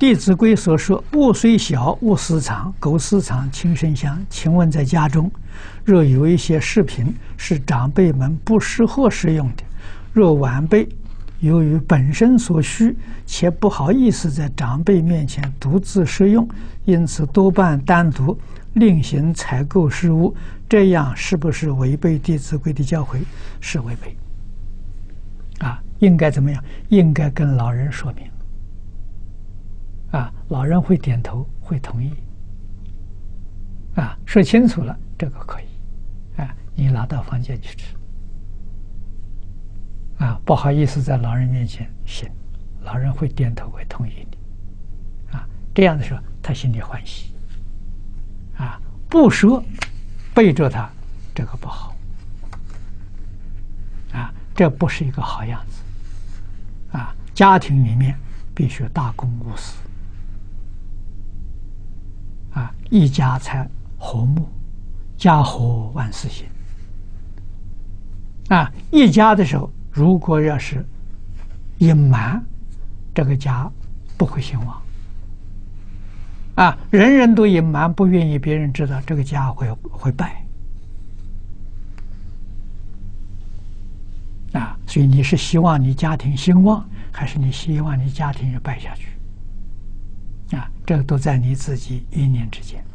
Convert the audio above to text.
弟子规》所说：“物虽小，勿私藏，苟私藏，亲生香。”请问在家中，若有一些饰品是长辈们不适合使用的，若晚辈由于本身所需，且不好意思在长辈面前独自使用，因此多半单独另行采购事物，这样是不是违背《弟子规》的教诲？是违背。应该怎么样？应该跟老人说明。老人会点头，会同意。说清楚了，这个可以。你拿到房间去吃。不好意思，在老人面前行，老人会点头，会同意你。这样的时候，他心里欢喜。不说，背着他，这个不好。这不是一个好样子。家庭里面必须大公无私。一家才和睦，家和万事兴。一家的时候，如果要是隐瞒，这个家不会兴旺。人人都隐瞒，不愿意别人知道，这个家会败。所以你是希望你家庭兴旺，还是你希望你家庭也败下去？这个都在你自己一念之间。